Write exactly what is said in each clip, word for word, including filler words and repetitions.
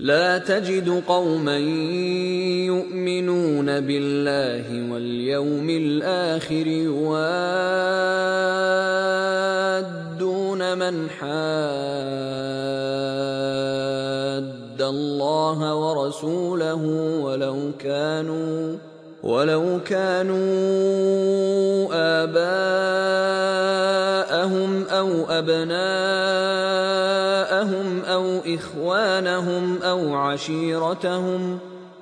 لا تجد قوما يؤمنون بالله واليوم الآخر يوادون من حاد الله ورسوله ولو كانوا ولو كانوا آباءهم أو أبناءهم أو إخوانهم أو عشيرتهم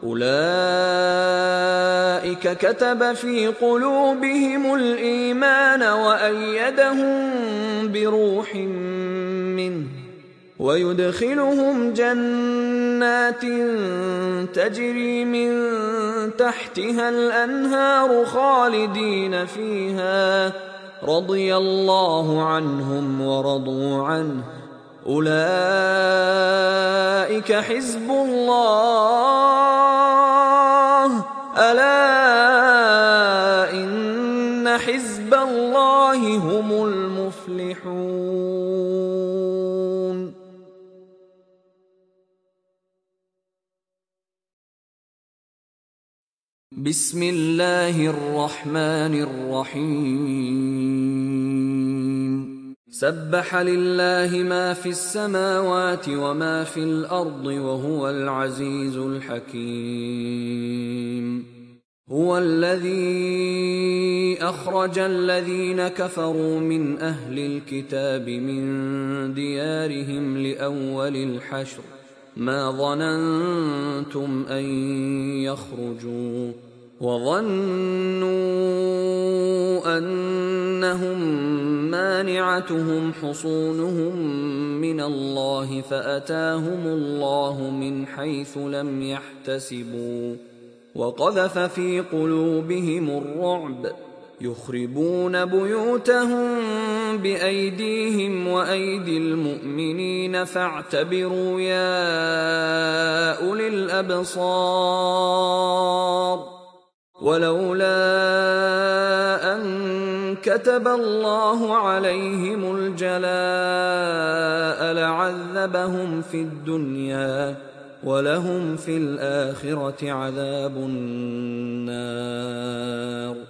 أولئك كتب في قلوبهم الإيمان وأيدهم بروح منه ويدخلهم جنات تجري من تحتها الأنهار خالدين فيها رضي الله عنهم ورضوا عنه أولئك حزب الله ألا إن حزب الله هم المفلحون. بسم الله الرحمن الرحيم. سبح لله ما في السماوات وما في الأرض وهو العزيز الحكيم. هو الذي أخرج الذين كفروا من أهل الكتاب من ديارهم لأول الحشر ما ظننتم أن يخرجوا وظنوا أنهم مانعتهم حصونهم من الله فأتاهم الله من حيث لم يحتسبوا وقذف في قلوبهم الرعب يخربون بيوتهم بأيديهم وأيدي المؤمنين فاعتبروا يا أولي الأبصار. ولولا أن كتب الله عليهم الجلاء لعذبهم في الدنيا ولهم في الآخرة عذاب النار.